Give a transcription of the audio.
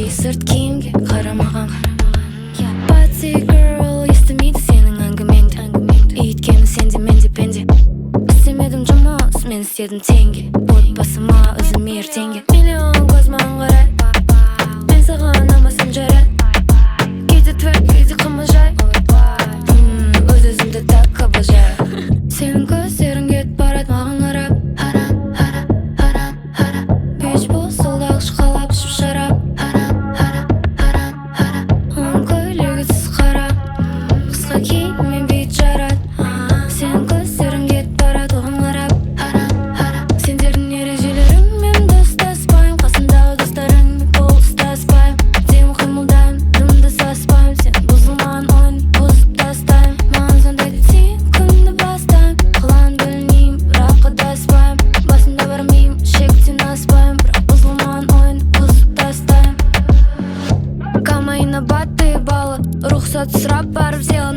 сырт киімге қарамаған. Party girl, естімейді сенің әңгімеңді. Өйткені сенде менде пенде. Істемедім жұмыс, мен істедім теңге. Отбасыма өзім ертеңге. Миллион көз маған қарай, мен саған ұнамасам жарайды. Кейде твек, кейде қымыз-жай. Өз-өзімді так обожаю. Сенің көздерің кетіп барады маған қарап. Харам, харам, харам, харам. Бич бол солдағы шықалап ішіп шарап. Харам, харам, харам, харам. Оның көйлегі түсі қара, қысқа киіммен бейт жарады. Сенің көздерің кетіп барады оған қарап. Харам, харам. Сендердің ережелерің мен достаспаймын. Қасымдағы достарыңмен қол ұстаспаймын. Әдемі қимылдаймын, дымды саспаймын. Сен бұзылмаған ойын бұзып тастаймын. Маған сондай детсең күнді бастаймын. Қылан білмеймін, бірақ қадаспаймын. Басымда бармеймін, шектен аспаймын. Бірақ бұзылмаған ойын бұзып тастаймын. Камайына батты балы, рұқсат сұрап барып зел